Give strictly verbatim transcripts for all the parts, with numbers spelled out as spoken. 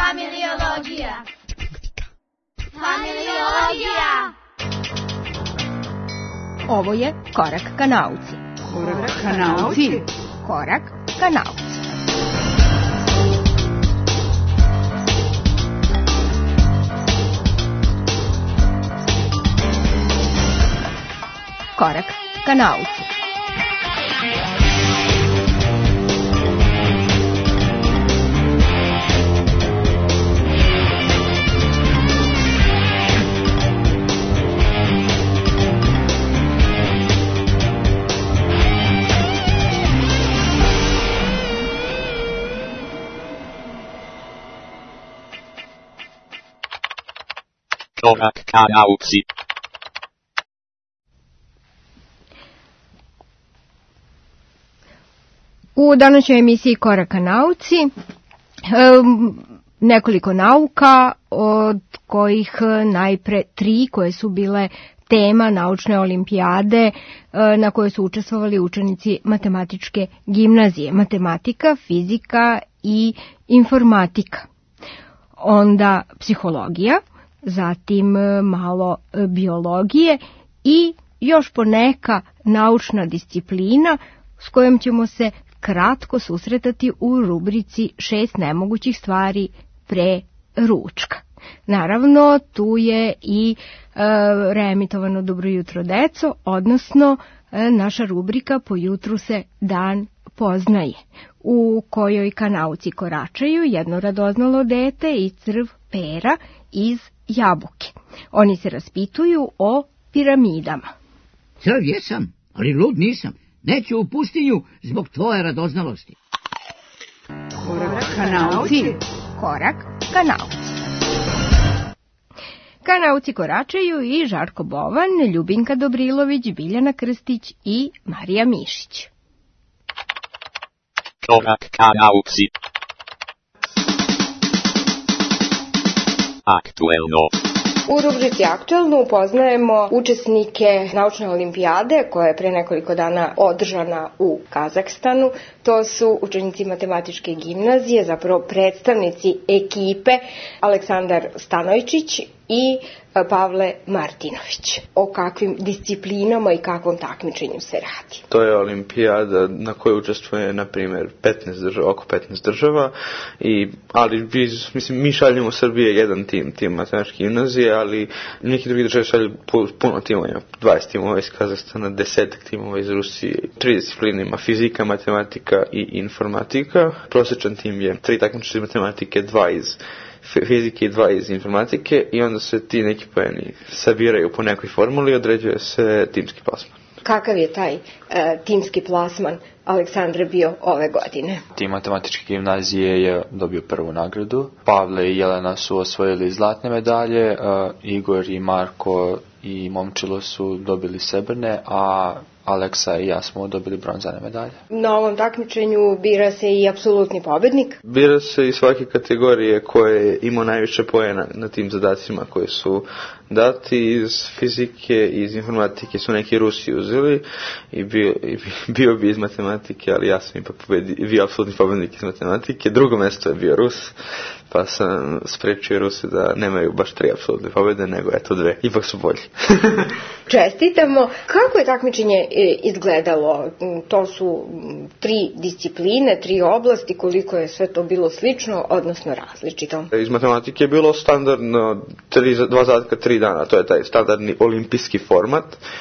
Familiologija. Familiologija. Ovo je Korak ka nauci. Korak ka nauci. Korak ka nauci. Korak ka nauci. Korak ka nauci. U današnjoj emisiji Korak ka nauci um, nekoliko nauka, od kojih najpre tri koje su bile tema naučne olimpijade na kojoj su učestvovali učenici matematičke gimnazije. Matematika, fizika i informatika. Onda psihologija, zatim malo biologije i još poneka naučna disciplina s kojom ćemo se kratko susretati u rubrici šest nemogućih stvari pre ručka. Naravno, tu je i e, reemitovano Dobro jutro deco, odnosno e, naša rubrika Po jutru se dan poznaje, u kojoj ka nauci koračaju jedno radoznalo dete i crv pera iz jabuke. Oni se raspituju o piramidama. Crv jesam, ali lud nisam. Neću u pustinju zbog tvoje radoznalosti. Korak ka nauci. Korak ka nauci. Ka nauci koračaju i Žarko Bovan, Ljubinka Dobrilović, Biljana Krstić i Marija Mišić. Korak ka nauci. Aktuelno. U rubrici Aktuelno upoznajemo učesnike naučne olimpijade koja je pre nekoliko dana održana u Kazahstanu. To su učenici matematičke gimnazije, zapravo predstavnici ekipe Aleksandar Stanojčić i Pavle Martinović. O kakvim disciplinama i kakvom takmičenju se radi? To je olimpijada na kojoj učestvuje, na primjer, petnaest država, oko petnaest država, i, ali biz, mislim, mi šaljemo u Srbije jedan tim, tim matematičke gimnazije, ali neki drugi države šalju puno timova, dvadeset timova iz Kazahstana, desetak timova iz Rusije, tri discipline ima fizika, matematika i informatika. Prosječan tim je tri takmičara iz matematike, dva iz fizike i dva iz informatike, i onda se ti neki poeni sabiraju po nekoj formuli i određuje se timski plasman. Kakav je taj e, timski plasman Aleksandra bio ove godine? Tim matematičke gimnazije je dobio prvu nagradu. Pavle i Jelena su osvojili zlatne medalje, e, Igor i Marko i Momčilo su dobili srebrne, a Aleksa i ja smo dobili bronzane medalje. Na ovom takmičenju bira se i apsolutni pobednik. Bira se i svake kategorije koje ima najviše poena na tim zadacima koji su dati. Iz fizike i iz informatike su neki Rusi uzeli i bio, i bio bi iz matematike, ali ja sam ipak pobedi, bio apsolutni pobednik iz matematike. Drugo mesto je bio Rus, pa sam sprečio Rusi da nemaju baš tri apsolutne pobede, nego eto dve. Ipak su bolji. Čestitamo. Kako je takmičenje izgledalo? To su tri discipline, tri oblasti, koliko je sve to bilo slično, odnosno različito? Iz matematike je bilo standardno tri, dva zadatka, tri dana. To je taj standardni olimpijski format.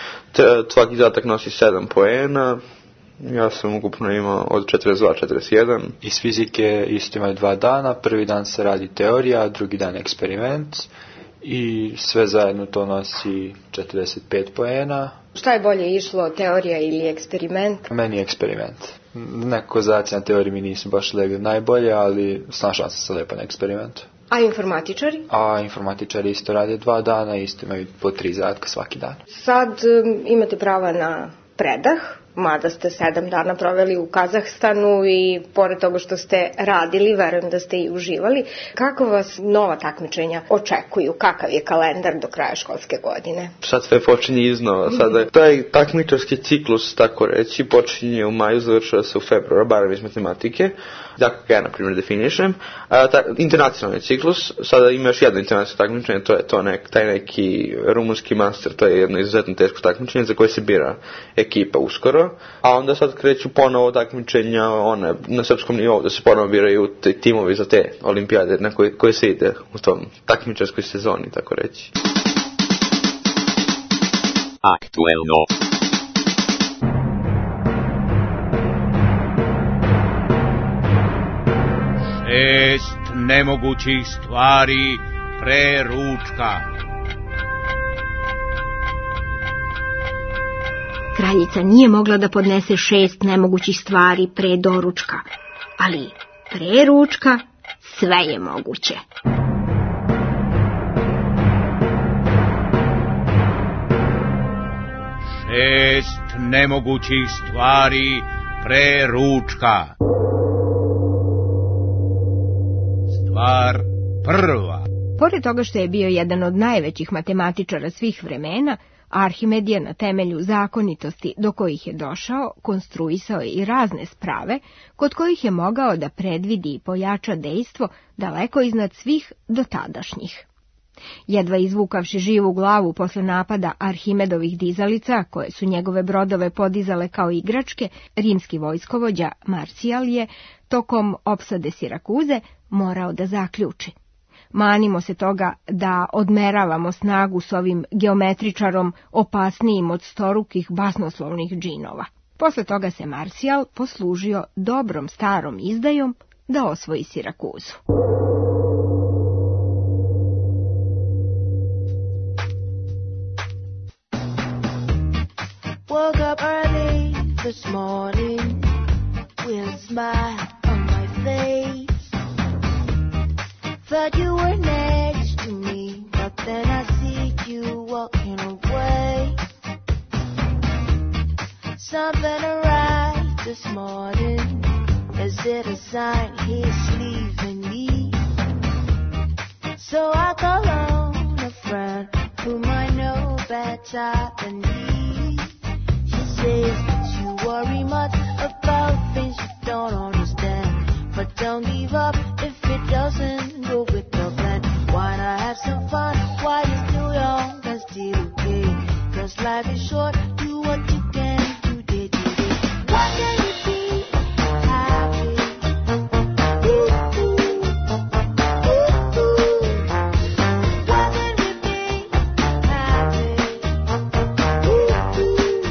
Svaki zadatak nosi sedam poena. Ja sam ukupno imao od četrdeset dva do četrdeset jedan. Iz fizike isto imaju dva dana. Prvi dan se radi teorija, drugi dan eksperiment. I sve zajedno to nosi četrdeset pet poena. Šta je bolje išlo, teorija ili eksperiment? Meni je eksperiment. Neko zadaci na teoriji mi nisu baš legli najbolje, ali snašao sam se lepo na eksperimentu. A informatičari? A informatičari isto rade dva dana, isto imaju po tri zadatka svaki dan. Sad um, imate prava na predah mada ste sedam dana proveli u Kazahstanu i pored toga što ste radili, verujem da ste i uživali. Kako vas nova takmičenja očekuju? Kakav je kalendar do kraja školske godine? Sad sve počinje iznova. Sada taj takmičarski ciklus, tako reći, počinje u maju, završava se u februaru, barem iz matematike. Tako ga ja, na primjer, definišem. A, ta, internacionalni ciklus, sada ima još jedno internacionalno takmičenje, to je to nek, taj neki rumunski master, to je jedno izuzetno teško takmičenje za koje se bira ekipa uskoro. A onda sad kreću ponovo takmičenja one, na srpskom nivou, da se ponovo biraju te, timovi za te olimpijade na koje, koje se ide u tom takmičarskoj sezoni, tako reći. Aktuelno. Šest nemogućih stvari pre ručka. Kraljica nije mogla da podnese šest nemogućih stvari pre doručka, ali pre ručka sve je moguće. Šest nemogućih stvari pre ručka. Stvar prva. Pored toga što je bio jedan od najvećih matematičara svih vremena, Arhimed je na temelju zakonitosti do kojih je došao konstruisao i razne sprave kod kojih je mogao da predvidi i pojača dejstvo daleko iznad svih dotadašnjih. Jedva izvukavši živu glavu posle napada Arhimedovih dizalica, koje su njegove brodove podizale kao igračke, rimski vojskovođa Marcijal je, tokom opsade Sirakuze, morao da zaključi: manimo se toga da odmeravamo snagu s ovim geometričarom opasnijim od storukih basnoslovnih džinova. Posle toga se Marcijal poslužio dobrom starom izdajom da osvoji Sirakuzu. Woke up early this morning with a smile on my face. Thought you were next to me, but then I see you walking away. Something arrived this morning. Is it a sign he's leaving me? So I call on a friend whom I know better than me. Says you worry much about things you don't understand, but don't give up if it doesn't go with the plan. Why not have some fun while you're still young and still okay? 'Cause life is short, do what you can today, today. What can you be happy? Ooh, ooh, ooh, ooh. What can we be happy? Ooh, ooh.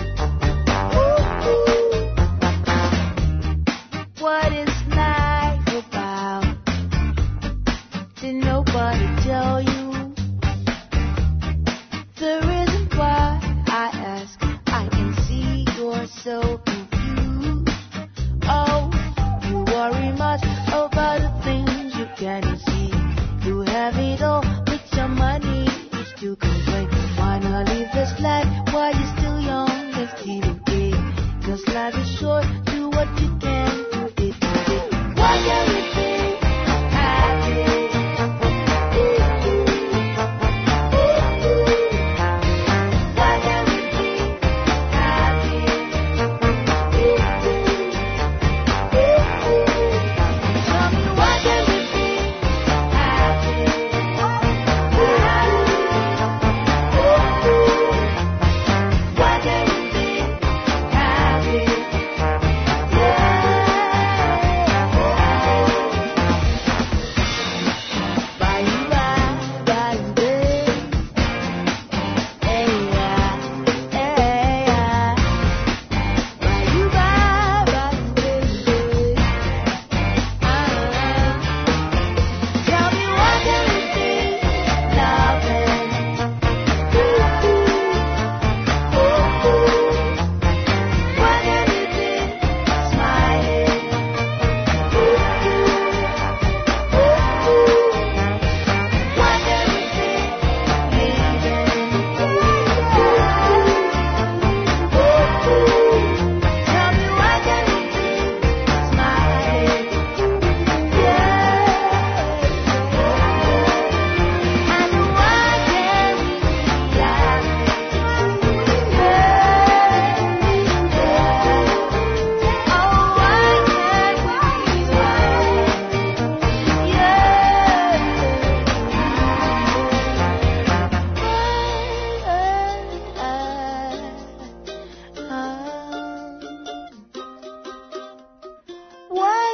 What is life about? Did nobody tell you? The reason why I ask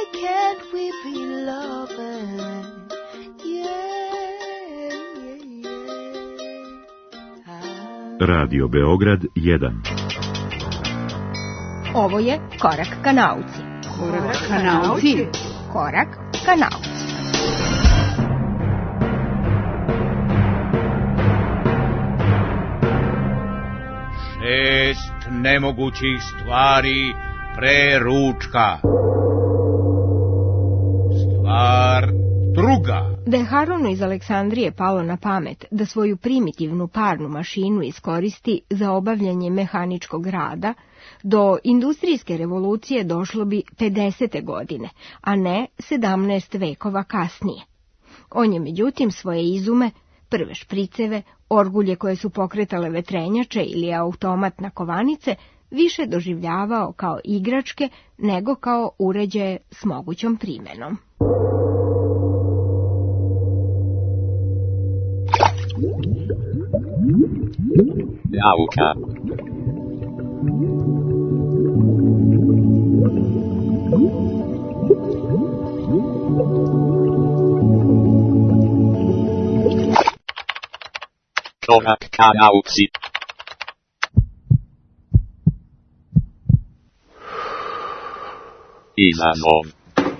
why can't we be loving? Yeah, yeah, yeah. Radio Beograd jedan. Ovo je Korak ka nauci. Korak ka nauci. Korak ka nauci. Šest nemogućih stvari pre ručka. Stvar druga. Da je Harunu iz Aleksandrije palo na pamet da svoju primitivnu parnu mašinu iskoristi za obavljanje mehaničkog rada, do industrijske revolucije došlo bi pedesete godine, a ne sedamnaest vekova kasnije. On je međutim svoje izume, prve špriceve, orgulje koje su pokretale vetrenjače ili automat na kovanice, više doživljavao kao igračke nego kao uređaje s mogućom primenom. Nauka. Korak ka nauci. Izazov.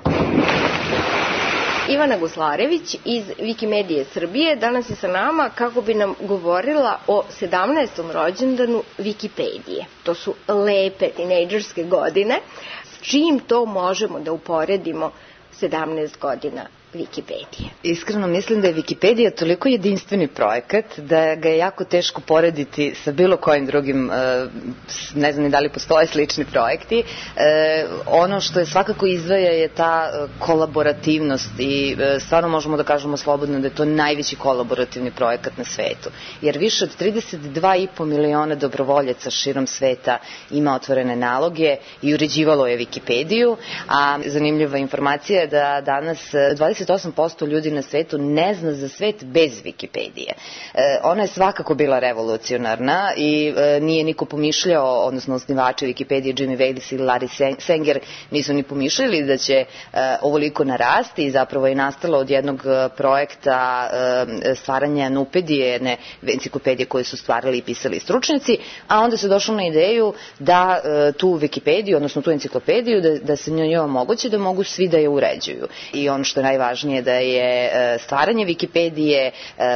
Ivana Guslarević iz Wikimedije Srbije danas je sa nama kako bi nam govorila o sedamnaestom rođendanu Wikipedije. To su lepe tinejdžerske godine. S čim to možemo da uporedimo sedamnaest godina Wikipedije? Iskreno mislim da je Wikipedija toliko jedinstveni projekat da ga je jako teško porediti sa bilo kojim drugim, ne znam ni da li postoje slični projekti. Ono što je svakako izdvaja je ta kolaborativnost i stvarno možemo da kažemo slobodno da je to najveći kolaborativni projekat na svetu. Jer više od trideset dva i po miliona dobrovoljaca širom sveta ima otvorene naloge i uređivalo je Wikipediju, a zanimljiva informacija je da danas dvadeset osam posto ljudi na svetu ne zna za svet bez Wikipedije. E, ona je svakako bila revolucionarna i e, nije niko pomišljao, odnosno osnivači Wikipedije, Jimmy Wales ili Larry Sanger, nisu ni pomišljali da će e, ovoliko narasti i zapravo je nastalo od jednog projekta e, stvaranja Nupedije, jedne enciklopedije koje su stvarali i pisali stručnjaci, a onda se došlo na ideju da e, tu Wikipediju, odnosno tu enciklopediju, da, da se njoj omogući da mogu svi da je uređuju. I ono što je najvažnije da je stvaranje Wikipedije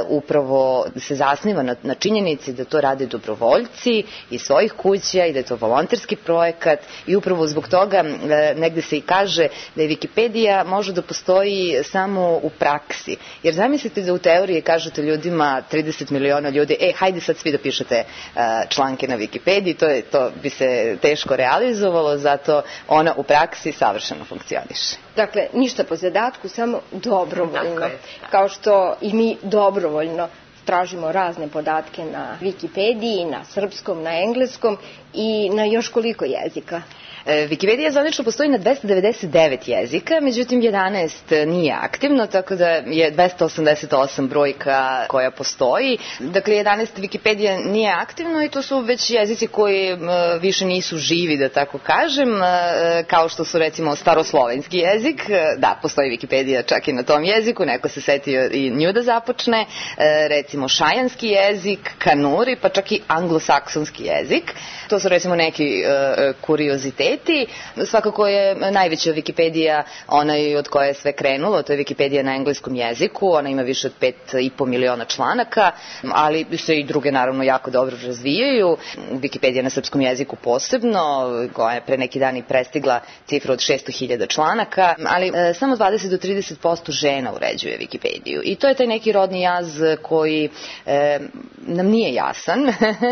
upravo se zasniva na, na činjenici da to rade dobrovoljci iz svojih kuća i da je to volonterski projekat i upravo zbog toga negde se i kaže da je Wikipedija može da postoji samo u praksi. Jer zamislite da u teoriji kažete ljudima, trideset miliona ljudi, e, hajde sad svi da pišete članke na Wikipediji, to, je, to bi se teško realizovalo, zato ona u praksi savršeno funkcioniše. Dakle, ništa po zadatku, samo dobrovoljno. Kao što i mi dobrovoljno tražimo razne podatke na Wikipediji, na srpskom, na engleskom i na još koliko jezika. Wikipedija zvanično postoji na dvesta devedeset devet jezika, međutim jedanaest nije aktivno, tako da je dvesta osamdeset osam brojka koja postoji. Dakle, jedanaest Wikipedija nije aktivno i to su već jezici koji više nisu živi, da tako kažem, kao što su recimo staroslovenski jezik. Da, postoji Wikipedija čak i na tom jeziku, neko se setio i nju da započne. Recimo šajanski jezik, kanuri, pa čak i anglosaksonski jezik. To su recimo neki kurioziteti. Svakako je najveća Wikipedija onaj od koje je sve krenulo, to je Wikipedija na engleskom jeziku, ona ima više od pet i po miliona članaka, ali se i druge naravno jako dobro razvijaju. Wikipedija na srpskom jeziku posebno, koja je pre neki dan i prestigla cifru od šesto hiljada članaka, ali e, samo dvadeset do trideset posto žena uređuje Wikipediju. I to je taj neki rodni jaz koji e, nam nije jasan,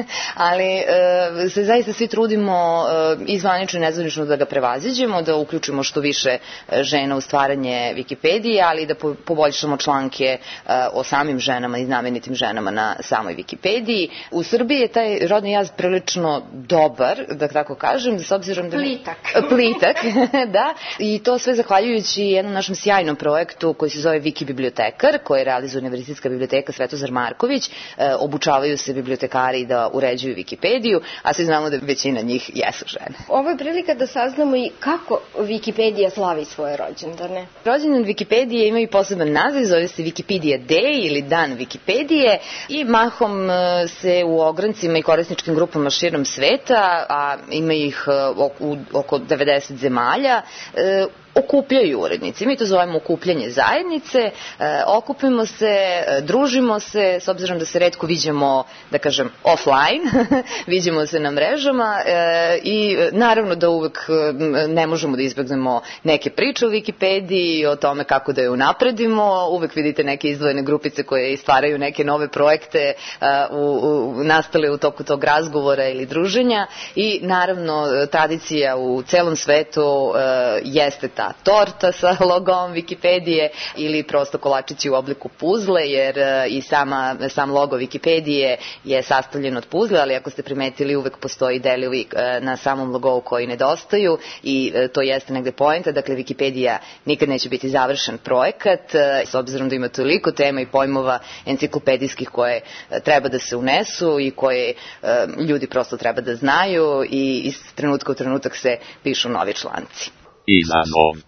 ali e, se zaista svi trudimo e, izvanično i nezvanično da ga prevaziđemo, da uključimo što više žena u stvaranje Wikipedije, ali da poboljšamo članke o samim ženama i znamenitim ženama na samoj Wikipediji. U Srbiji je taj rodni jaz prilično dobar, da tako kažem, s obzirom da... Plitak. Plitak, da. I to sve zahvaljujući jednom našem sjajnom projektu koji se zove Wiki bibliotekar, koji realizuje Univerzitetska biblioteka Svetozar Marković. E, obučavaju se bibliotekari da uređuju Wikipediju, a svi znamo da većina njih jesu žene. Ovo je prilika prilika da saznamo i kako Wikipedija slavi svoje rođendane. Rođendan Wikipedije ima i poseban naziv, zove se Wikipedia Day ili Dan Wikipedije i mahom se u ograncima i korisničkim grupama širom sveta, a ima ih u oko devedeset zemalja, okupljaju urednici. Mi to zovemo okupljanje zajednice, e, okupimo se, e, družimo se, s obzirom da se retko viđamo, da kažem, offline, viđamo se na mrežama e, i naravno da uvek ne možemo da izbegnemo neke priče o Wikipediji, o tome kako da je unapredimo, uvek vidite neke izdvojene grupice koje stvaraju neke nove projekte e, u, u, nastale u toku tog razgovora ili druženja i naravno tradicija u celom svetu e, jeste ta torta sa logom Wikipedije ili prosto kolačići u obliku puzle, jer i sama, sam logo Wikipedije je sastavljen od puzle, ali ako ste primetili uvek postoji delovi na samom logovu koji nedostaju i to jeste negde poenta. Dakle, Wikipedija nikad neće biti završen projekat, s obzirom da ima toliko tema i pojmova enciklopedijskih koje treba da se unesu i koje ljudi prosto treba da znaju i iz trenutka u trenutak se pišu novi članci. Izazov.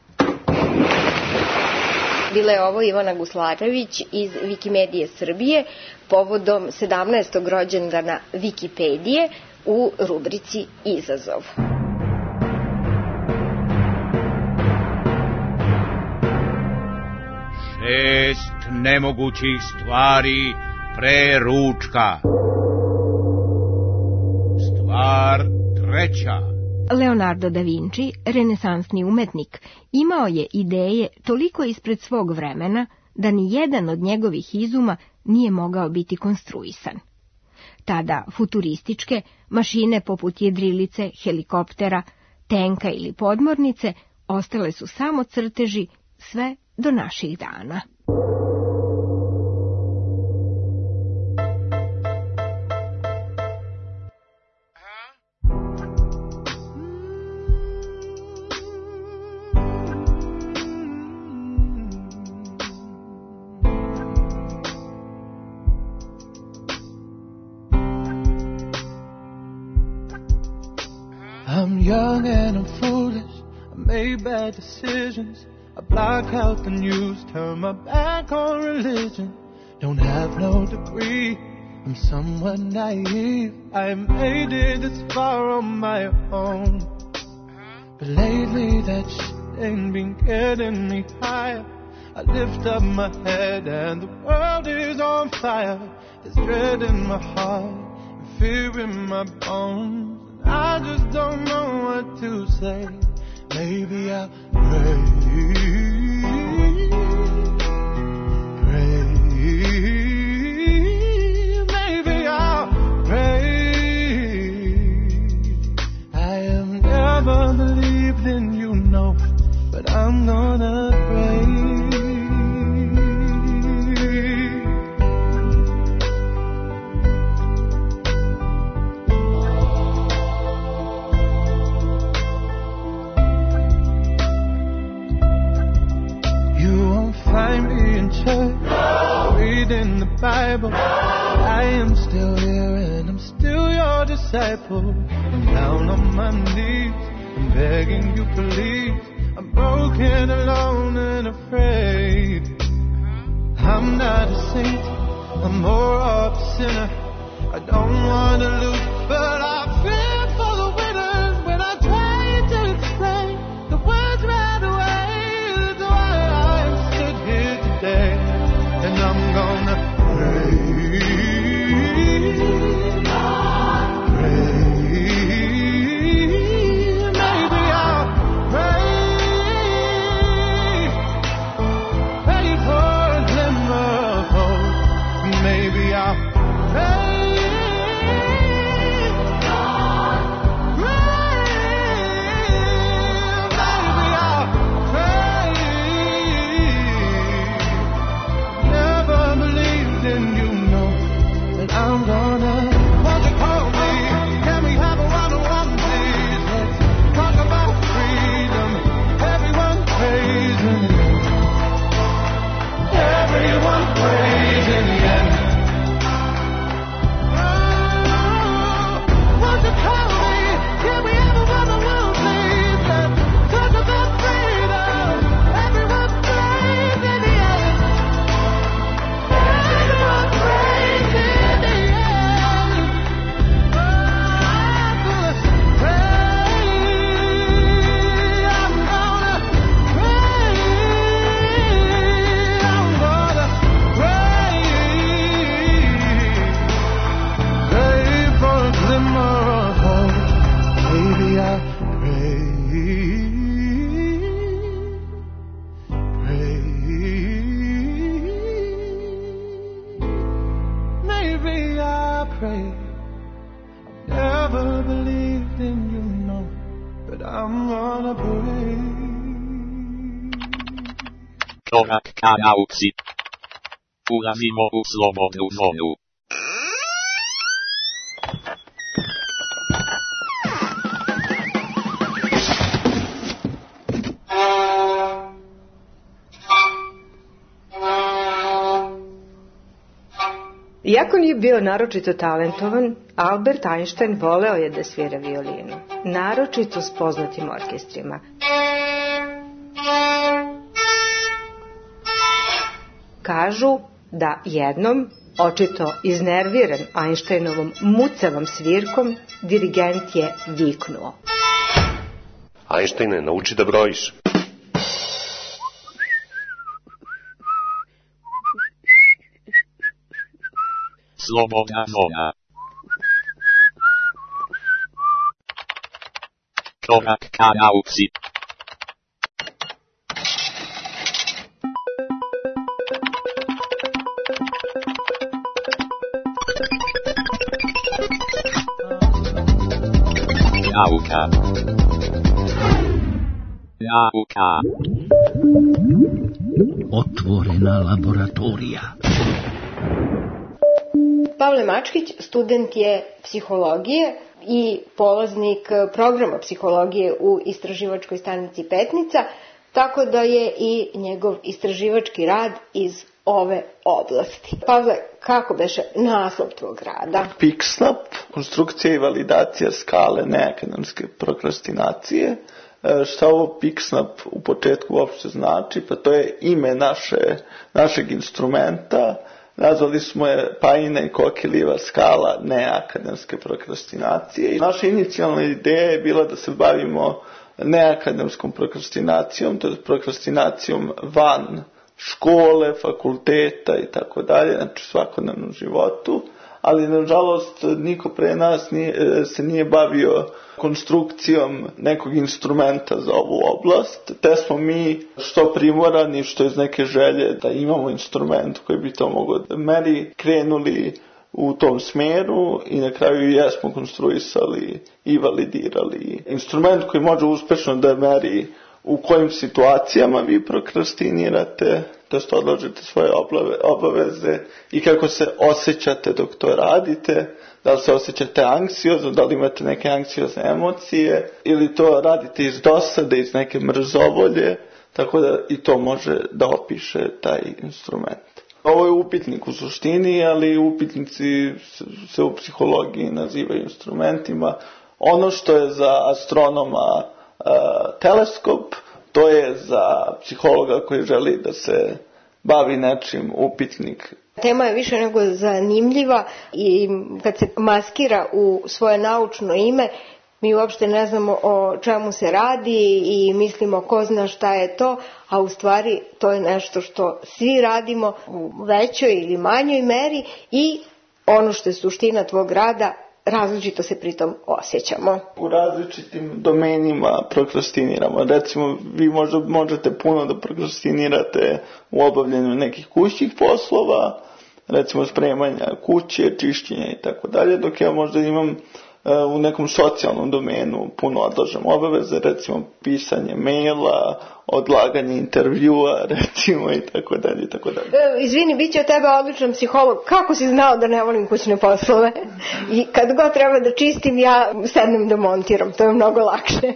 Bila je ovo Ivana Guslarević iz Wikimedije Srbije povodom sedamnaestog rođendana Wikipedije u rubrici Izazov. Šest nemogućih stvari pre ručka. Stvar treća. Leonardo da Vinci, renesansni umetnik, imao je ideje toliko ispred svog vremena da ni jedan od njegovih izuma nije mogao biti konstruisan. Tada futurističke mašine poput jedrilice, helikoptera, tenka ili podmornice ostale su samo crteži sve do naših dana. I'm young and I'm foolish, I made bad decisions, I block out the news, turn my back on religion, don't have no degree, I'm somewhat naive, I made it this far on my own, but lately that shit ain't been getting me higher, I lift up my head and the world is on fire, there's dread in my heart and fear in my bones. I just don't know what to say. Maybe I'll pray, pray. Maybe I'll pray. I have never believed in you, no, but I'm gonna pray. Find me in church, no. Reading the Bible. No. I am still here and I'm still your disciple. I'm down on my knees, I'm begging you please. I'm broken, alone and afraid. I'm not a saint, I'm more of a sinner. I don't want to lose, but I fear for the winners. When I try to explain, the words right away. And I'm gonna pray, pray, maybe I'll pray, pray for a glimmer of hope, maybe I'll pray, Korak ka nauci. Ulazimo u slobodnu zonu. Iako nije bio naročito talentovan, Albert Einstein voleo je da svira violinu, naročito s poznatim orkestrima. Kažu da jednom, očito iznerviran Einsteinovom mucavom svirkom, dirigent je viknuo: Einsteine, nauči da brojiš. Slobodna zona. Korak ka nauci. Nauka. Nauka. Otvorena laboratorija. Pavle Mačkić student je psihologije i polaznik programa psihologije u istraživačkoj stanici Petnica, tako da je i njegov istraživački rad iz ove oblasti. Pavle, kako beše naslov tvog rada? PICSNAP, konstrukcija i validacija skale neakademske prokrastinacije. Šta ovo PICSNAP u početku uopšte znači? Pa to je ime naše, našeg instrumenta. Nazvali smo je Paina i Kokelijeva skala neakademske prokrastinacije. Naša inicijalna ideja je bila da se bavimo neakademskom prokrastinacijom, to je prokrastinacijom van škole, fakulteta i tako dalje, znači svakodnevnom životu, ali nažalost niko pre nas nije, se nije bavio konstrukcijom nekog instrumenta za ovu oblast, te smo mi što primorani, što iz neke želje da imamo instrument koji bi to mogao da meri, krenuli u tom smeru i na kraju jesmo konstruisali i validirali instrument koji može uspešno da meri u kojim situacijama vi prokrastinirate, to jest odlažete svoje obaveze i kako se osjećate dok to radite, da li se osjećate anksiozno, da li imate neke anksiozne emocije ili to radite iz dosade, iz neke mrzovolje, tako da i to može da opiše taj instrument. Ovo je upitnik u suštini, ali upitnici se u psihologiji nazivaju instrumentima. Ono što je za astronoma uh, teleskop, to je za psihologa koji želi da se bavi nečim upitnik. Tema je više nego zanimljiva i kad se maskira u svoje naučno ime, mi uopšte ne znamo o čemu se radi i mislimo ko zna šta je to, a u stvari to je nešto što svi radimo u većoj ili manjoj meri i ono što je suština tvog rada, različito se pritom osjećamo. U različitim domenima prokrastiniramo. Recimo, vi možda možete puno da prokrastinirate u obavljanju nekih kućnih poslova, recimo spremanja kuće, čišćenja i tako dalje, dok ja možda imam u nekom socijalnom domenu puno odlažem obaveze, recimo pisanje maila, odlaganje intervjua, recimo i tako dalje i tako dalje. Izvini, bit će od tebe odličan psiholog. Kako si znao da ne volim kućne poslove? I kad god treba da čistim, ja sednem da montiram. To je mnogo lakše.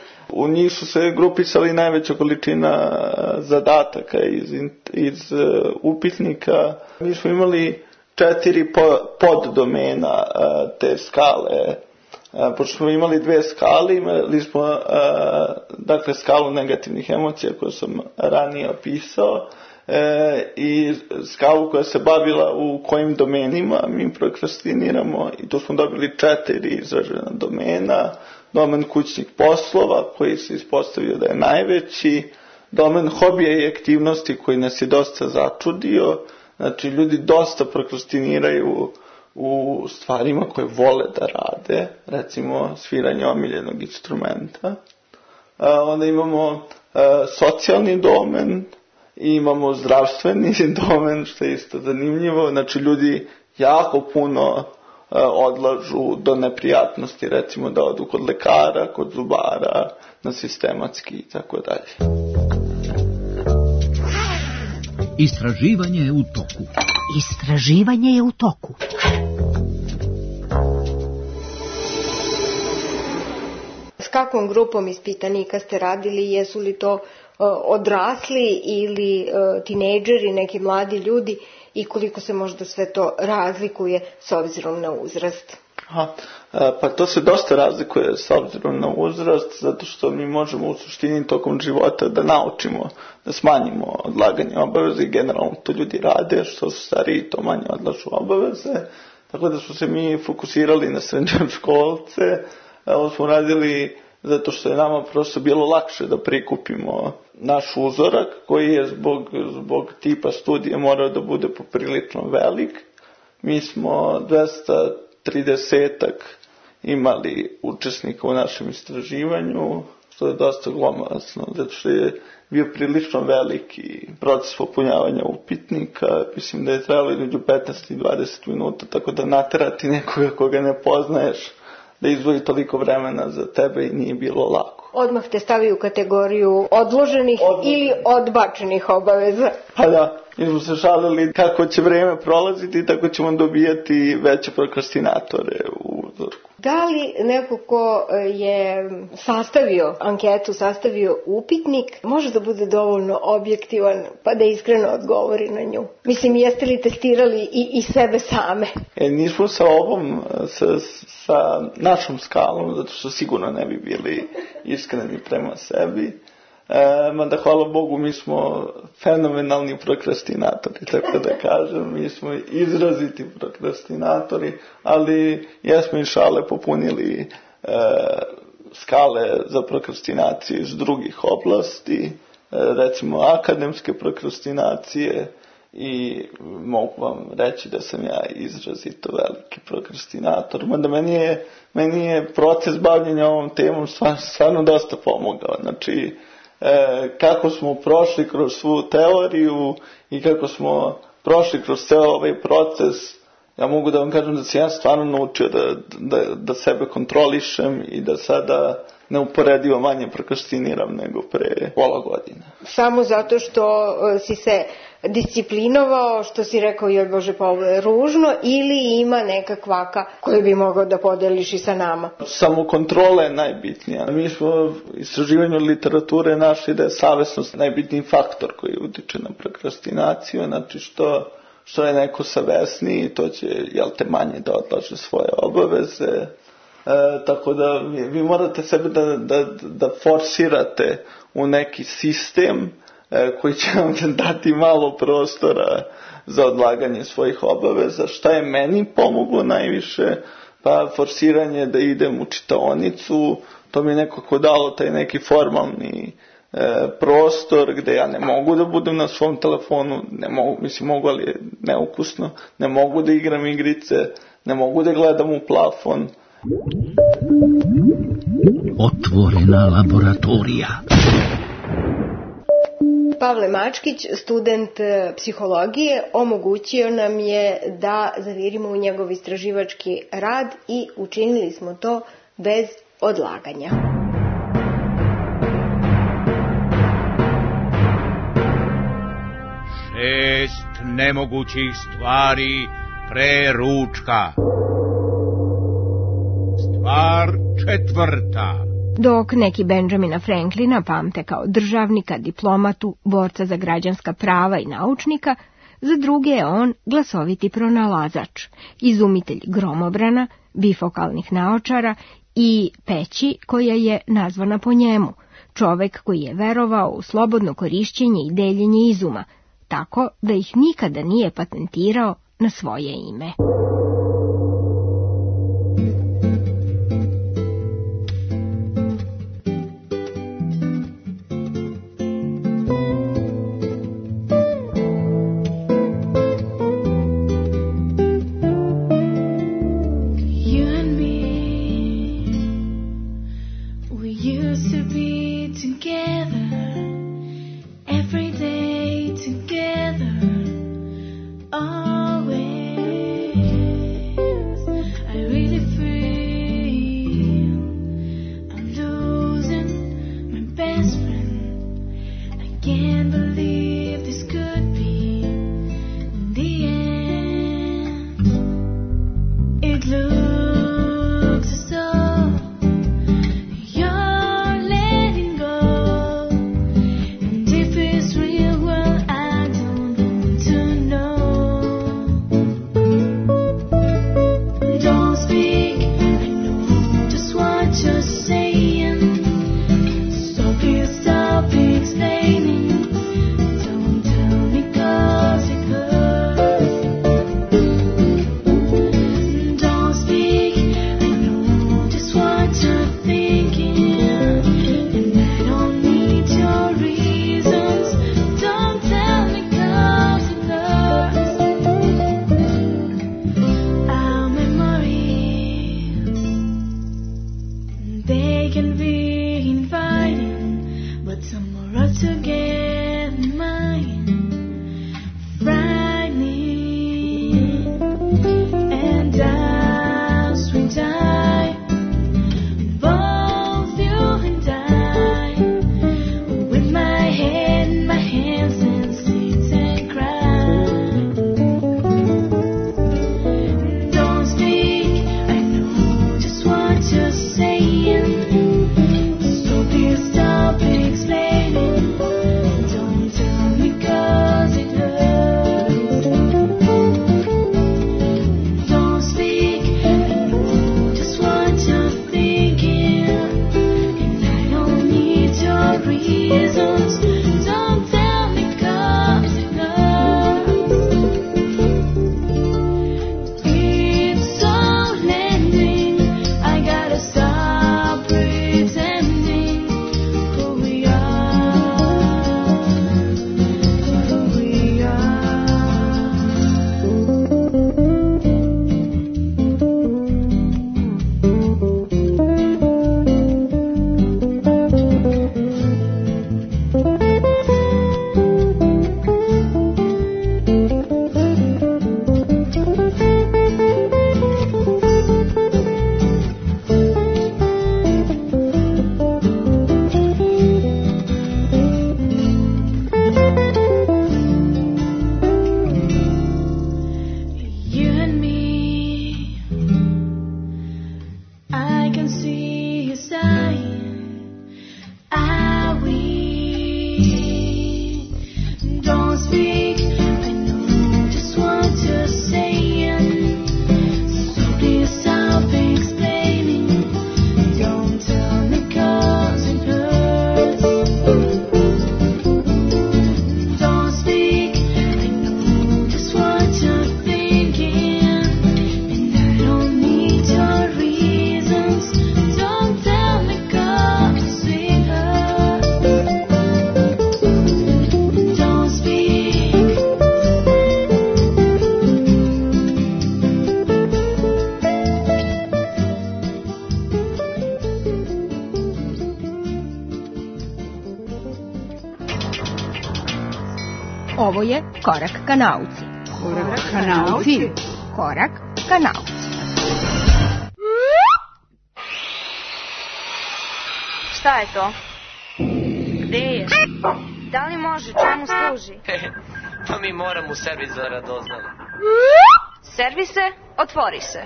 U njih su se grupisali najveća količina zadataka iz, iz uh, upitnika. Mi smo imali četiri poddomena te skale. Pošto smo imali dve skale, imali smo dakle skalu negativnih emocija koju sam ranije opisao i skalu koja se bavila u kojim domenima mi prokrastiniramo i tu smo dobili četiri izražena domena. Domen kućnih poslova koji se ispostavio da je najveći, domen hobija i aktivnosti koji nas je dosta začudio. Znači, ljudi dosta prokrastiniraju u stvarima koje vole da rade, recimo sviranje omiljenog instrumenta. A, onda imamo a, socijalni domen, i imamo zdravstveni domen, što je isto zanimljivo. Znači, ljudi jako puno a, odlažu do neprijatnosti, recimo da odu kod lekara, kod zubara, na sistematski i tako dalje. Istraživanje je u toku. Istraživanje je u toku. S kakvom grupom ispitanika ste radili? Jesu li to uh, odrasli ili uh, tinejdžeri, neki mladi ljudi i koliko se možda sve to razlikuje s obzirom na uzrast? Aha, pa to se dosta razlikuje s obzirom na uzrast, zato što mi možemo u suštini tokom života da naučimo, da smanjimo odlaganje obaveze i generalno to ljudi rade, što su stariji to manje odlažu obaveze, tako da smo se mi fokusirali na srednjoškolce. Ovo smo radili zato što je nama prosto bilo lakše da prikupimo naš uzorak koji je zbog, zbog tipa studije morao da bude poprilično velik. Mi smo dvesta tridesetak imali učesnika u našem istraživanju, što je dosta glomazno, zato što je bio prilično veliki proces popunjavanja upitnika. Mislim da je trebalo između petnaest i dvadeset minuta, tako da naterati nekoga koga ne poznaješ da izdvoji toliko vremena za tebe i nije bilo lako. Odmah te stavi u kategoriju odloženih Odložen. ili odbačenih obaveza. Pa da, mi smo se šalili kako će vreme prolaziti, tako ćemo dobijati veće prokrastinatore u uzorku. Da li neko ko je sastavio anketu, sastavio upitnik, može da bude dovoljno objektivan pa da iskreno odgovori na nju? Mislim, jeste li testirali i, i sebe same? E, nismo sa ovom, sa, sa našom skalom, zato što sigurno ne bi bili iskreni prema sebi. E, mada hvala Bogu mi smo fenomenalni prokrastinatori, tako da kažem, mi smo izraziti prokrastinatori, ali jesmo i šale popunili e, skale za prokrastinaciju iz drugih oblasti, e, recimo akademske prokrastinacije, i mogu vam reći da sam ja izrazito veliki prokrastinator, mada meni je, meni je proces bavljenja ovom temom stvarno, stvarno dosta pomogao. Znači, e, kako smo prošli kroz svu teoriju i kako smo prošli kroz ceo ovaj proces, ja mogu da vam kažem da sam ja stvarno naučio da, da, da sebe kontrolišem i da sada neuporedivo manje prokrastiniram nego pre pola godine. Samo zato što si se disciplinovao, što si rekao, joj Bože, pa ovo je ružno, ili ima neka kvaka koju bi mogao da podeliš i sa nama? Samokontrola je najbitnija. Mi smo u istraživanju literature našli da je savesnost najbitniji faktor koji utiče na prokrastinaciju, znači što, što je neko savesniji, to će, jel te, manje da odlaže svoje obaveze. E, tako da vi, vi morate sebe da, da, da forsirate u neki sistem e, koji će vam dati malo prostora za odlaganje svojih obaveza. Šta je meni pomoglo najviše? Pa forsiranje da idem u čitaonicu, to mi je nekako dalo taj neki formalni e, prostor gde ja ne mogu da budem na svom telefonu, ne mogu, mislim mogu, ali je neukusno, ne mogu da igram igrice, ne mogu da gledam u plafon. Otvorena laboratorija. Pavle Mačkić, student psihologije, omogućio nam je da zavirimo u njegov istraživački rad i učinili smo to bez odlaganja. Šest nemogućih stvari pre ručka. Stvar četvrta. Dok neki Benjamina Franklina pamte kao državnika, diplomatu, borca za građanska prava i naučnika, za druge je on glasoviti pronalazač, izumitelj gromobrana, bifokalnih naočara i peći koja je nazvana po njemu, čovek koji je verovao u slobodno korišćenje i deljenje izuma, tako da ih nikada nije patentirao na svoje ime. Together, always. Ovo je Korak ka nauci. Korak ka nauci. Korak ka nauci. Šta je to? Gde je? Da li može? Čemu služi? Pa mi moramo u servis za radoznale. Servise, otvori se.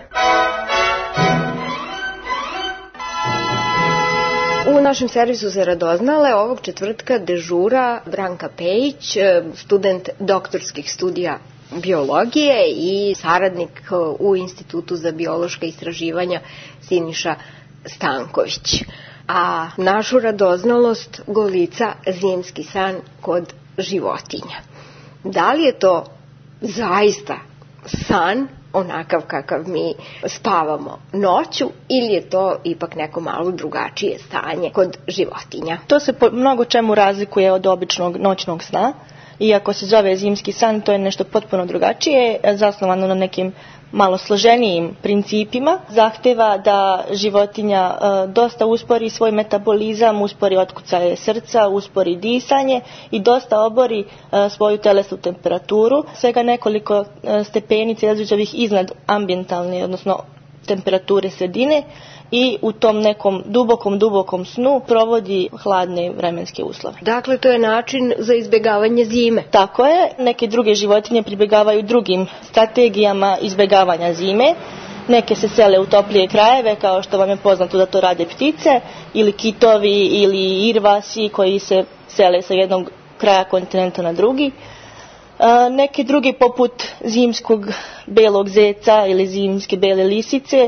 U našem servisu za radoznale ovog četvrtka dežura Branka Pejić, student doktorskih studija biologije i saradnik u Institutu za biološka istraživanja Siniša Stanković. A našu radoznalost golica zimski san kod životinja. Da li je to zaista san onakav kakav mi spavamo noću ili je to ipak neko malo drugačije stanje kod životinja? To se po mnogo čemu razlikuje od običnog noćnog sna. Iako se zove zimski san, to je nešto potpuno drugačije, zasnovano na nekim malo složenijim principima. Zahteva da životinja e, dosta uspori svoj metabolizam, uspori otkucaje srca, uspori disanje i dosta obori e, svoju telesnu temperaturu. Svega nekoliko e, stepenica između iznad ambijentalne, odnosno temperature sredine, i u tom nekom dubokom, dubokom snu provodi hladne vremenske uslove. Dakle, to je način za izbjegavanje zime. Tako je. Neke druge životinje pribjegavaju drugim strategijama izbjegavanja zime. Neke se sele u toplije krajeve, kao što vam je poznato da to rade ptice, ili kitovi, ili irvasi koji se sele sa jednog kraja kontinenta na drugi. Neke druge, poput zimskog belog zeca ili zimske bele lisice,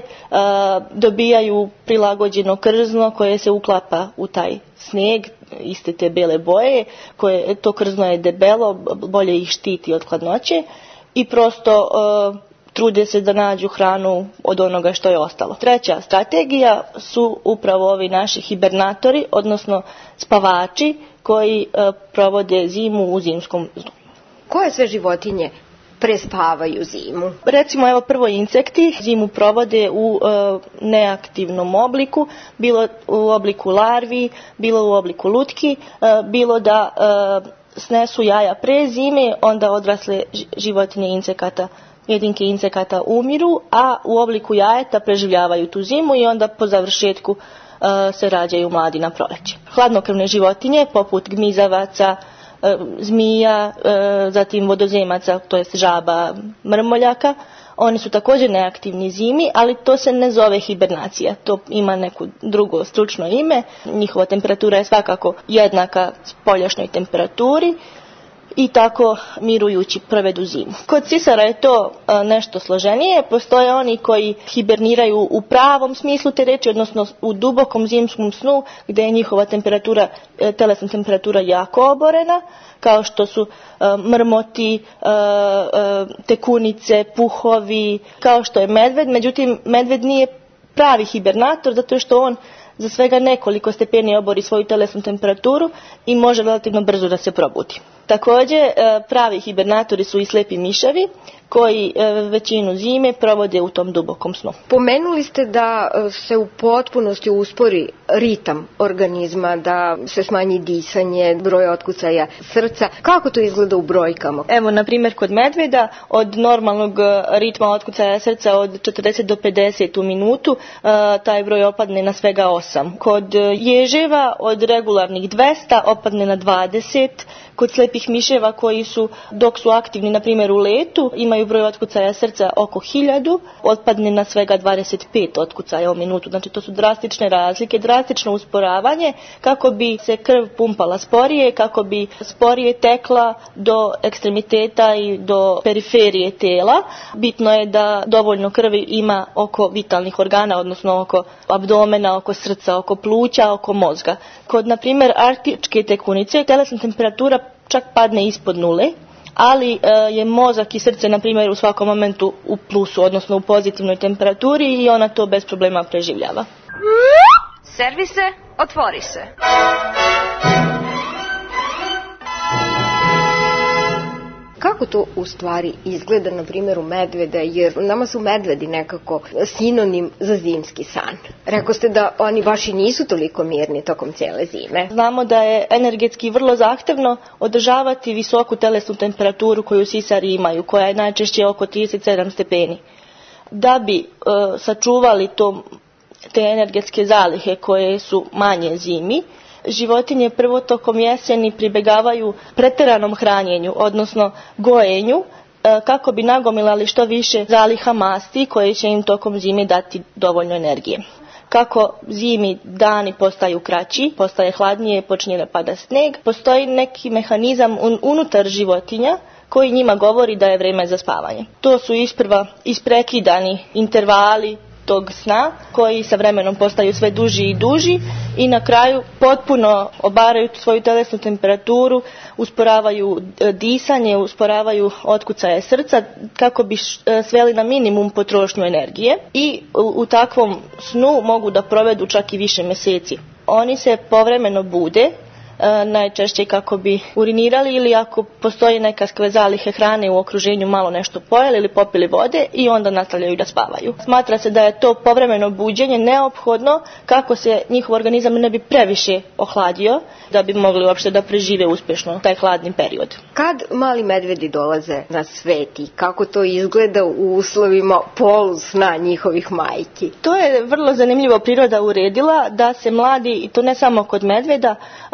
dobijaju prilagođeno krzno koje se uklapa u taj snijeg, iste te bele boje, koje, to krzno je debelo, bolje ih štiti od hladnoće i prosto trude se da nađu hranu od onoga što je ostalo. Treća strategija su upravo ovi naši hibernatori, odnosno spavači koji provode zimu u zimskom snu. Koje sve životinje prespavaju zimu? Recimo, evo prvo insekti zimu provode u e, neaktivnom obliku, bilo u obliku larvi, bilo u obliku lutki, e, bilo da e, snesu jaja pre zime, onda odrasle životinje insekata, jedinke insekata umiru, a u obliku jajeta preživljavaju tu zimu i onda po završetku e, se rađaju mladi na proleće. Hladnokrvne životinje poput gmizavaca, zmija, zatim vodozemaca, to jest žaba, mrmoljaka, oni su također neaktivni zimi, ali to se ne zove hibernacija, to ima neko drugo stručno ime. Njihova temperatura je svakako jednaka spoljašnjoj temperaturi i tako mirujući provedu zimu. Kod sisara je to a, nešto složenije. Postoje oni koji hiberniraju u pravom smislu te reči, odnosno u dubokom zimskom snu gdje je njihova temperatura, telesna temperatura jako oborena, kao što su a, mrmoti, a, a, tekunice, puhovi, kao što je medved. Međutim, medved nije pravi hibernator zato što on za svega nekoliko stepeni obori svoju telesnu temperaturu i može relativno brzo da se probudi. Također, pravi hibernatori su i slepi miševi koji većinu zime provode u tom dubokom snu. Pomenuli ste da se u potpunosti uspori ritam organizma, da se smanji disanje, broj otkucaja srca. Kako to izgleda u brojkama? Evo, na primjer, kod medveda od normalnog ritma otkucaja srca od četrdeset do pedeset u minutu, taj broj opadne na svega osam. Kod ježeva od regularnih dvesta opadne na dvadeset. Kod slepih miševa koji su, dok su aktivni, na primjer u letu, imaju broj otkucaja srca oko hiljadu, otpadne na svega dvadeset pet otkucaja u minutu. Znači, to su drastične razlike, drastično usporavanje kako bi se krv pumpala sporije, kako bi sporije tekla do ekstremiteta i do periferije tela. Bitno je da dovoljno krvi ima oko vitalnih organa, odnosno oko abdomena, oko srca, oko pluća, oko mozga. Kod, na primjer, arktičke tekunice, telesna temperatura čak padne ispod nule, ali e, je mozak i srce, na primjer, u svakom momentu u plusu, odnosno u pozitivnoj temperaturi i ona to bez problema preživljava. Servise, otvori se. Kako kako to u stvari izgleda na primjeru medveda, jer nama su medvedi nekako sinonim za zimski san. Rekao ste da oni baš i nisu toliko mirni tokom cijele zime. Znamo da je energetski vrlo zahtevno održavati visoku telesnu temperaturu koju sisari imaju, koja je najčešće oko trideset sedam stepeni. Da bi e, sačuvali to, te energetske zalihe koje su manje zimi, životinje prvo tokom jeseni pribegavaju pretjeranom hranjenju, odnosno gojenju, e, kako bi nagomilali što više zaliha masti koje će im tokom zime dati dovoljno energije. Kako zimi dani postaju kraći, postaje hladnije, počinje da pada sneg, postoji neki mehanizam un, unutar životinja koji njima govori da je vreme za spavanje. To su isprva isprekidani intervali tog sna koji sa vremenom postaju sve duži i duži i na kraju potpuno obaraju svoju telesnu temperaturu, usporavaju disanje, usporavaju otkucaje srca kako bi sveli na minimum potrošnju energije i u, u takvom snu mogu da provedu čak i više mjeseci. Oni se povremeno bude, najčešće kako bi urinirali ili ako postoji neka zalihe hrane u okruženju, malo nešto pojeli ili popili vode i onda nastavljaju da spavaju. Smatra se da je to povremeno buđenje neophodno kako se njihov organizam ne bi previše ohladio, da bi mogli uopšte da prežive uspješno taj hladni period. Kad mali medvedi dolaze na svet i kako to izgleda u uslovima polusna njihovih majki? To je vrlo zanimljivo priroda uredila da se mladi, i to ne samo kod medveda,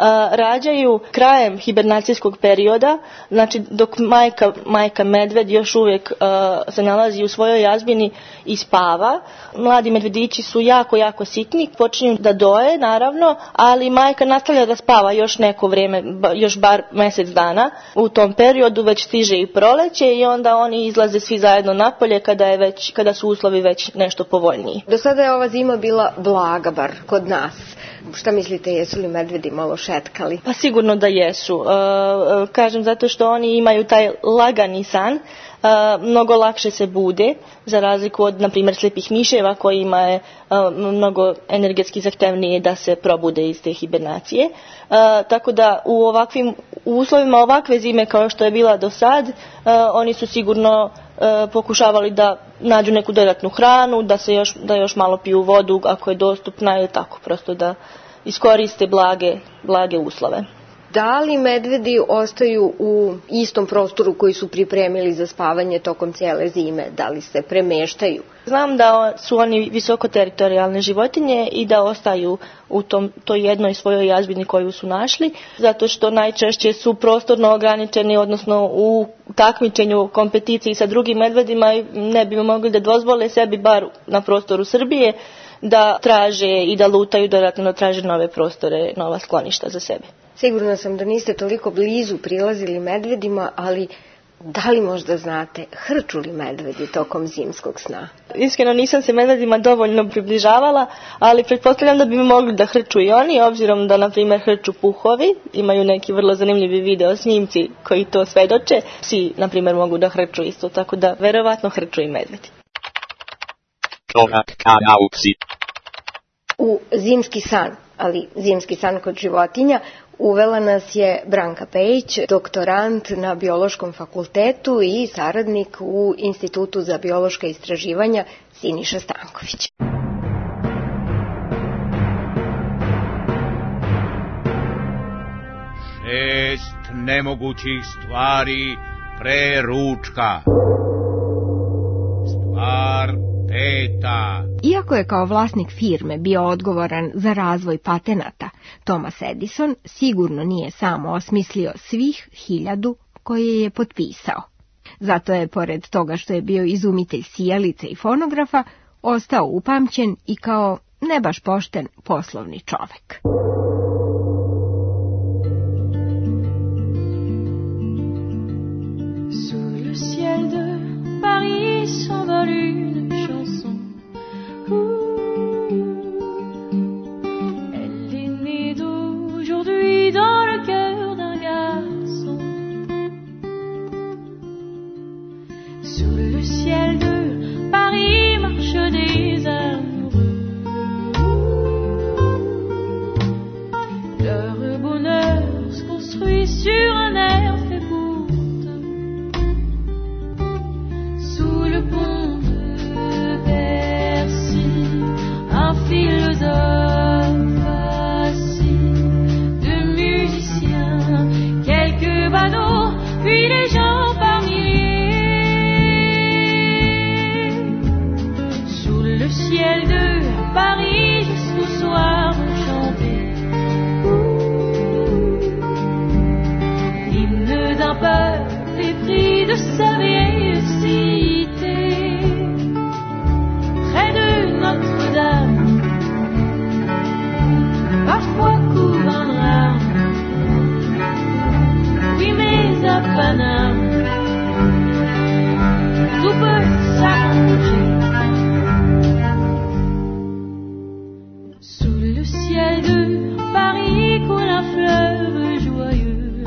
rađaju krajem hibernacijskog perioda, znači dok majka, majka medved još uvijek uh, se nalazi u svojoj jazbini i spava. Mladi medvedići su jako, jako sitni, počinju da doje naravno, ali majka nastavlja da spava još neko vrijeme, još bar mjesec dana. U tom periodu već stiže i proleće i onda oni izlaze svi zajedno napolje kada, je već, kada su uslovi već nešto povoljniji. Do sada je ova zima bila blaga, bar kod nas. Šta mislite, jesu li medvedi malo šetkali? Pa sigurno da jesu. E, kažem zato što oni imaju taj lagani san, e, mnogo lakše se bude, za razliku od, na primjer, slijepih miševa kojima je e, mnogo energetski zahtevnije da se probude iz te hibernacije. E, tako da u ovakvim u uslovima ovakve zime kao što je bila do sad, e, oni su sigurno e, pokušavali da nađu neku dodatnu hranu, da se još, da još malo piju vodu ako je dostupna ili tako, prosto da iskoriste blage, blage uslove. Da li medvedi ostaju u istom prostoru koji su pripremili za spavanje tokom cijele zime? Da li se premeštaju? Znam da su oni visokoteritorijalne životinje i da ostaju u tom, toj jednoj svojoj jazbini koju su našli, zato što najčešće su prostorno ograničeni, odnosno u takmičenju, kompeticiji sa drugim medvedima ne bi mogli da dozvole sebi, bar na prostoru Srbije, da traže i da lutaju, dodatno da traže nove prostore, nova skloništa za sebe. Sigurna sam da niste toliko blizu prilazili medvedima, ali da li možda znate, hrču li medvedi tokom zimskog sna? Iskreno nisam se medvedima dovoljno približavala, ali pretpostavljam da bi mogli da hrču i oni, obzirom da, na primjer, hrču puhovi, imaju neki vrlo zanimljivi video snimci koji to svedoče. Psi, na primjer, mogu da hrču isto, tako da verovatno hrču i medvedi. Korak ka nauci. U zimski san, ali zimski san kod životinja, uvela nas je Branka Pejić, doktorant na Biološkom fakultetu i saradnik u Institutu za biološka istraživanja Siniša Stanković. Šest nemogućih stvari pre ručka. Stvar peta. Iako je kao vlasnik firme bio odgovoran za razvoj patenata, Thomas Edison sigurno nije samo osmislio svih hiljadu koje je potpisao. Zato je, pored toga što je bio izumitelj sijalice i fonografa, ostao upamćen i kao ne baš pošten poslovni čovek. Sous le ciel de Paris s'envole une chanson. Elle est née d'aujourd'hui dans le cœur d'un garçon. Sous le ciel de Paris marchent des amoureux. Leur bonheur se construit sur un air fait pour eux. tout peut s'arranger. Sous le ciel de Paris coule un fleuve joyeux.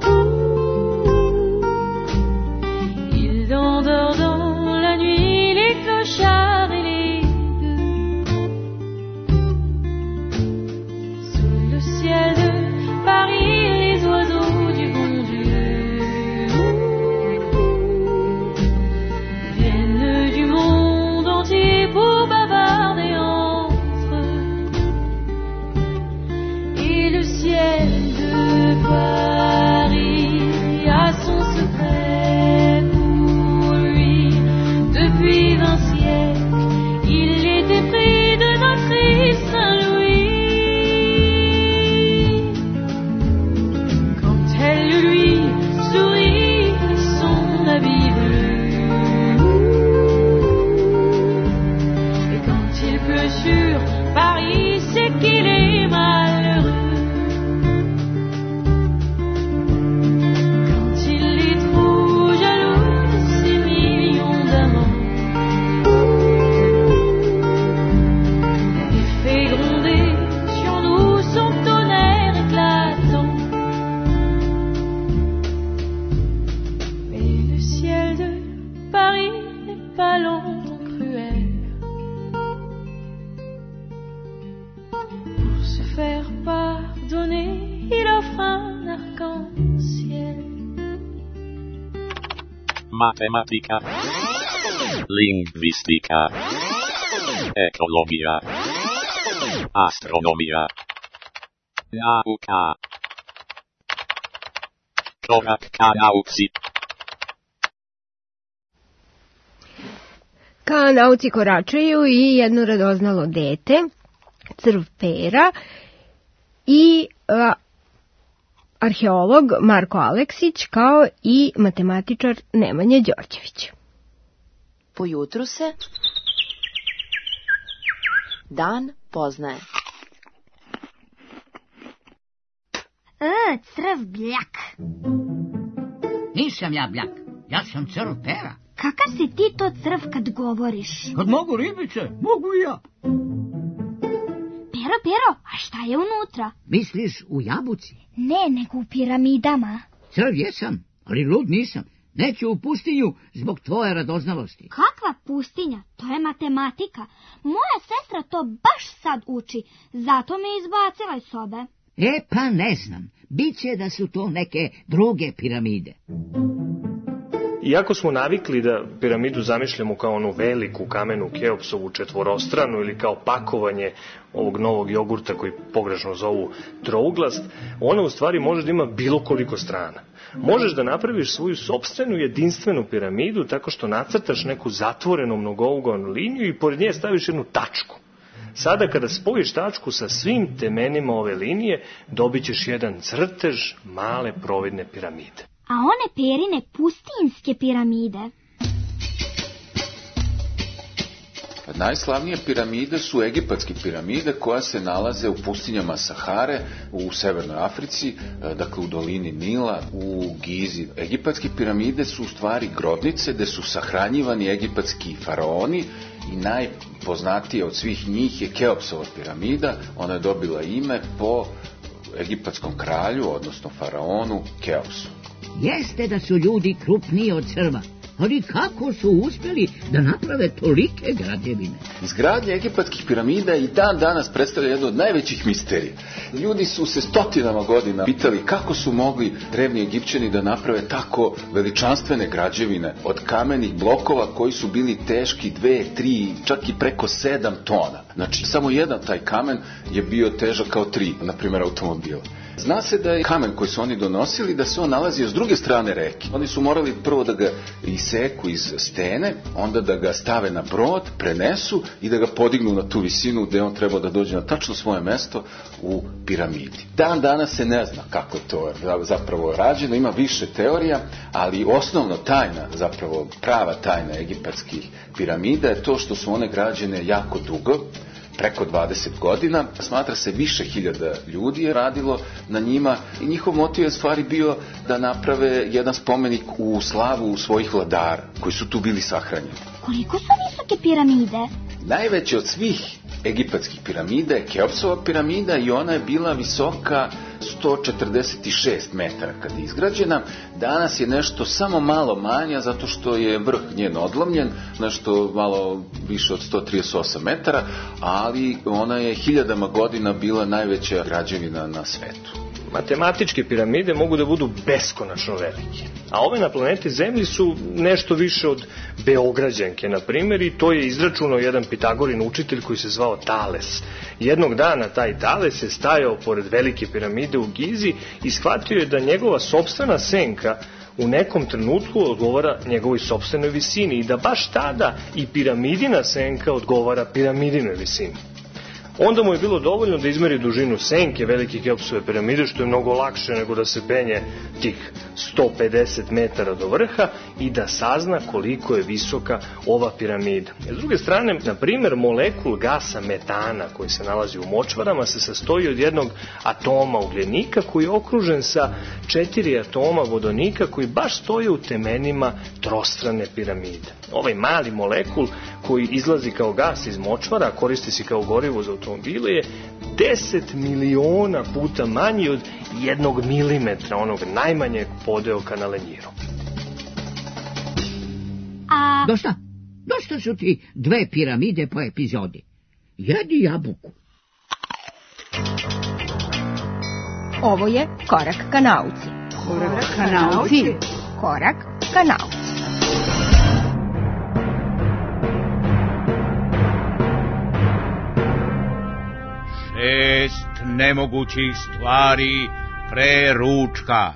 Il endort dans la nuit les clochards et les gueux. Sous le ciel de Paris les oiseaux du bon Dieu viennent du monde entier pour bavarder entre eux. Et le ciel de Paris a son secret pour lui. Depuis vingt siècles, il était pris de notre île Saint-Louis. Quand elle lui sourit de son habit bleu, et quand il pleut sur Paris, c'est qu'il est malheureux. Quand il est trop jaloux de ses millions d'amants, il fait gronder sur nous son tonnerre éclatant. Mais le ciel de Paris n'est pas longtemps cruel. Pour se faire pardonner, il offre un arc-en-ciel. Matematika, lingvistika, ekologija, astronomija, nauka. Korak ka nauci. Ka nauci koračaju i jedno radoznalo dete, crv pera, i a, arheolog Marko Aleksić, kao i matematičar Nemanja Đorđević. Po jutru se dan poznaje. E, crv bljak. Nisam ja bljak, ja sam crv pera. Kakav si ti to crv kad govoriš? Kad mogu ribice, mogu i ja. Pero, pero, a šta je unutra? Misliš u jabuci? Ne, nego u piramidama. Crv jesam, ali lud nisam. Neću u pustinju zbog tvoje radoznalosti. Kakva pustinja? To je matematika. Moja sestra to baš sad uči, zato me izbacila iz sobe. E pa ne znam, biće da su to neke druge piramide. Iako smo navikli da piramidu zamišljamo kao onu veliku kamenu Keopsovu četvorostranu ili kao pakovanje ovog novog jogurta koji pogrešno zovu trouglast, ona u stvari može da ima bilo koliko strana. Možeš da napraviš svoju sopstvenu jedinstvenu piramidu tako što nacrtaš neku zatvorenu mnogougaonu liniju i pored nje staviš jednu tačku. Sada kada spojiš tačku sa svim temenima ove linije, dobit ćeš jedan crtež male providne piramide. A one perine pustinjske piramide? Najslavnije piramide su egipatske piramide koja se nalaze u pustinjama Sahare, u Severnoj Africi, dakle u dolini Nila, u Gizi. Egipatske piramide su u stvari grobnice gde su sahranjivani egipatski faraoni i najpoznatije od svih njih je Keopsova piramida. Ona je dobila ime po egipatskom kralju, odnosno faraonu Keopsu. Jeste da su ljudi krupniji od crva, ali kako su uspjeli da naprave tolike građevine? Izgradnja egipatskih piramida i dan danas predstavlja jednu od najvećih misterija. Ljudi su se stotinama godina pitali kako su mogli drevni Egipćani da naprave tako veličanstvene građevine od kamenih blokova koji su bili teški dve, tri, čak i preko sedam tona. Znači, samo jedan taj kamen je bio težak kao tri, na primjer, automobila. Zna se da je kamen koji su oni donosili, da se on nalazio s druge strane reke. Oni su morali prvo da ga iseku iz stene, onda da ga stave na brod, prenesu i da ga podignu na tu visinu gde on treba da dođe na tačno svoje mesto u piramidi. Dan danas se ne zna kako to je zapravo rađeno, ima više teorija, ali osnovna tajna, zapravo prava tajna egipatskih piramida je to što su one građene jako dugo, preko dvadeset godina. Smatra se više hiljada ljudi je radilo na njima i njihov motiv je stvari bio da naprave jedan spomenik u slavu svojih vladara koji su tu bili sahranjeni. Koliko su visoke piramide? Najveće od svih egipatskih piramida je Keopsova piramida i ona je bila visoka sto četrdeset šest metara kad je izgrađena. Danas je nešto samo malo manja zato što je vrh njen odlomljen, nešto malo više od sto trideset osam metara, ali ona je hiljadama godina bila najveća građevina na svetu. Matematičke piramide mogu da budu beskonačno velike, a ove na planeti Zemlji su nešto više od Beograđanke, na primjer, i to je izračunao jedan Pitagorin učitelj koji se zvao Tales. Jednog dana taj Tales je stajao pored velike piramide u Gizi i shvatio je da njegova sopstvena senka u nekom trenutku odgovara njegovoj sopstvenoj visini i da baš tada i piramidina senka odgovara piramidinoj visini. Onda mu je bilo dovoljno da izmeri dužinu senke velike Keopsove piramide, što je mnogo lakše nego da se penje tih sto pedeset metara do vrha i da sazna koliko je visoka ova piramida. S druge strane, na primjer, molekul gasa metana koji se nalazi u močvarama se sastoji od jednog atoma ugljenika koji je okružen sa četiri atoma vodonika koji baš stoje u temenima trostrane piramide. Ovaj mali molekul koji izlazi kao gas iz močvara, koristi se kao gorivo za automobile, je deset miliona puta manji od jednog milimetra, onog najmanjeg podeoka na lenjiru. A... Dosta, dosta su ti dve piramide po epizodi. Jedi jabuku. Ovo je Korak ka nauci. Korak ka nauci. Korak ka nauci. Šest nemogućih stvari pre ručka.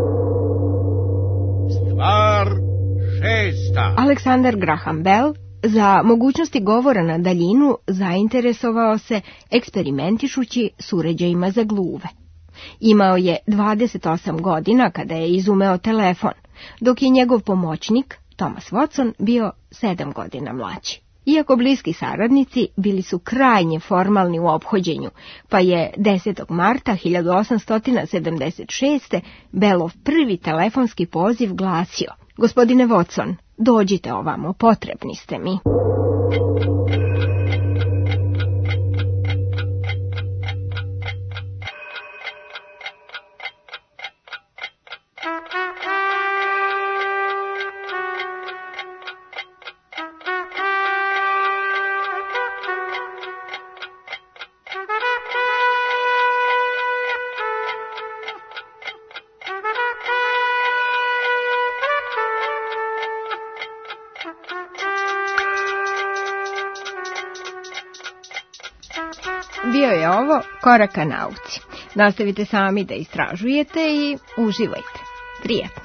Stvar šesta. Aleksandar Graham Bell za mogućnosti govora na daljinu zainteresovao se eksperimentišući s uređajima za gluve. Imao je dvadeset osam godina kada je izumeo telefon, dok je njegov pomoćnik, Thomas Watson, bio sedam godina mlađi. Iako bliski saradnici, bili su krajnje formalni u ophođenju, pa je desetog marta hiljadu osamsto sedamdeset šeste. Bellov prvi telefonski poziv glasio: Gospodine Watson, dođite ovamo, potrebni ste mi. Bio je ovo Korak ka nauci. Nastavite sami da istražujete i uživajte. Prijetno.